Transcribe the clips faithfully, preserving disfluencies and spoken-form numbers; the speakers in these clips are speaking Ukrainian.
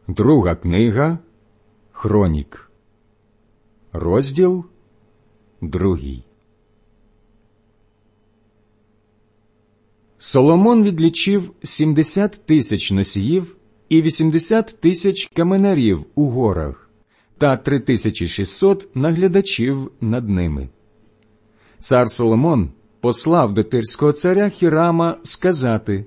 Друга книга Хронік, розділ другий. Соломон відлічив сімдесят тисяч носіїв і вісімдесят тисяч каменарів у горах та три тисячі шістсот наглядачів над ними. Цар Соломон послав до тирського царя Хірама сказати: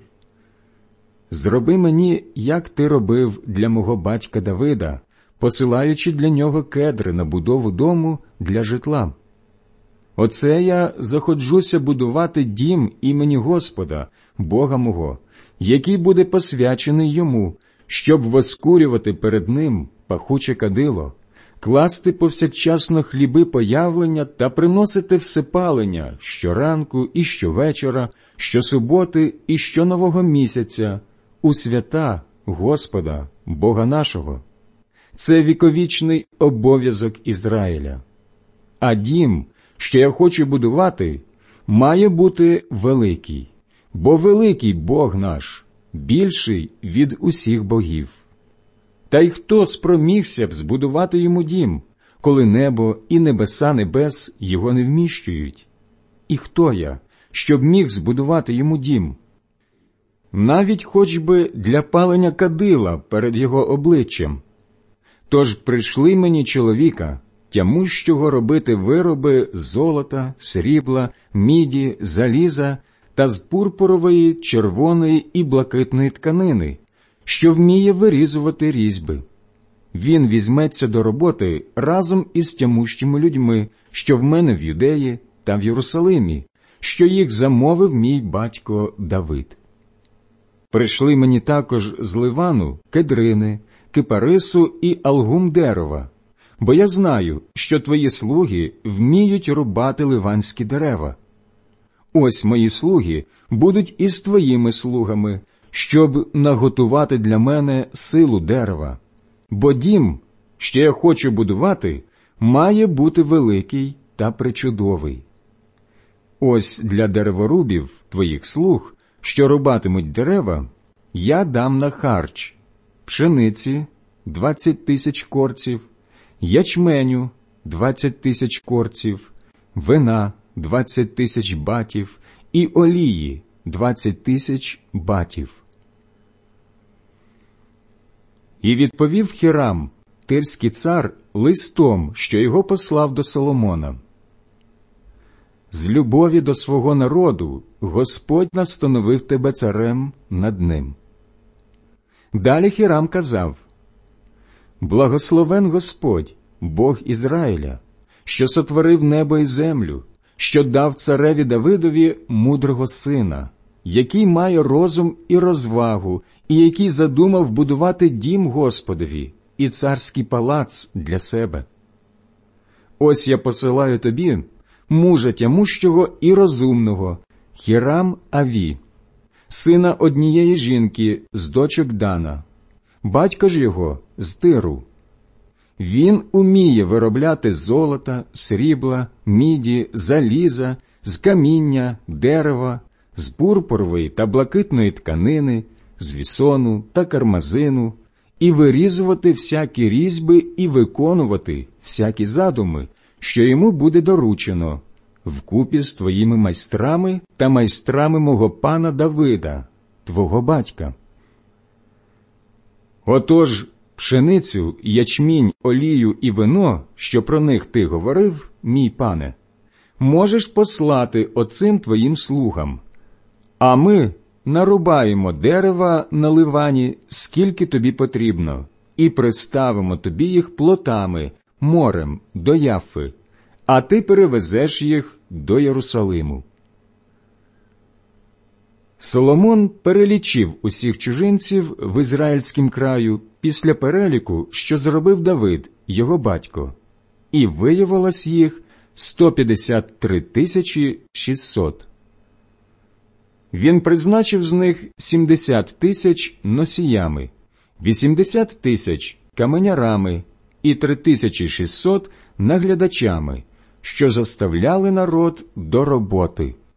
«Зроби мені, як ти робив для мого батька Давида, посилаючи для нього кедри на будову дому для житла. Оце я заходжуся будувати дім імені Господа, Бога мого, який буде посвячений йому, щоб воскурювати перед ним пахуче кадило, класти повсякчасно хліби появлення та приносити всепалення щоранку і щовечора, щосуботи і щонового місяця, у свята Господа, Бога нашого. Це віковічний обов'язок Ізраїля. А дім, що я хочу будувати, має бути великий, бо великий Бог наш, більший від усіх богів. Та й хто спромігся б збудувати йому дім, коли небо і небеса небес його не вміщують? І хто я, щоб міг збудувати йому дім? Навіть хоч би для палення кадила перед його обличчям. Тож прийшли мені чоловіка, тямущого робити вироби з золота, срібла, міді, заліза та з пурпурової, червоної і блакитної тканини, що вміє вирізувати різьби. Він візьметься до роботи разом із тямущими людьми, що в мене в Юдеї та в Єрусалимі, що їх замовив мій батько Давид. Прийшли мені також з Ливану кедрини, кипарису і algum дерева, бо я знаю, що твої слуги вміють рубати ливанські дерева. Ось мої слуги будуть із твоїми слугами, щоб наготувати для мене силу дерева. Бо дім, що я хочу будувати, має бути великий та пречудовий. Ось для дереворубів, твоїх слуг, що рубатимуть дерева, я дам на харч пшениці двадцять тисяч корців, ячменю двадцять тисяч корців, вина двадцять тисяч батів і олії двадцять тисяч батів. І відповів Хірам, тирський цар, листом, що його послав до Соломона: «З любові до свого народу Господь настановив тебе царем над ним». Далі Хірам казав: «Благословен Господь, Бог Ізраїля, що сотворив небо і землю, що дав цареві Давидові мудрого сина, який має розум і розвагу, і який задумав будувати дім Господові і царський палац для себе. Ось я посилаю тобі мужа тямущого і розумного, Хірам Аві, сина однієї жінки з дочок Дана, батько ж його з Тиру. Він уміє виробляти золота, срібла, міді, заліза, з каміння, дерева, з пурпурової та блакитної тканини, з вісону та кармазину, і вирізувати всякі різьби і виконувати всякі задуми, що йому буде доручено, вкупі з твоїми майстрами та майстрами мого пана Давида, твого батька. Отож, пшеницю, ячмінь, олію і вино, що про них ти говорив, мій пане, можеш послати оцим твоїм слугам, а ми нарубаємо дерева на Ливані, скільки тобі потрібно, і приставимо тобі їх плотами, морем, до Яффи, а ти перевезеш їх до Єрусалиму». Соломон перелічив усіх чужинців в ізраїльськім краю після переліку, що зробив Давид, його батько, і виявилось їх сто п'ятдесят три тисячі шістсот. Він призначив з них сімдесят тисяч носіями, вісімдесят тисяч каменярами і три тисячі шістсот наглядачами, що заставляли народ до роботи.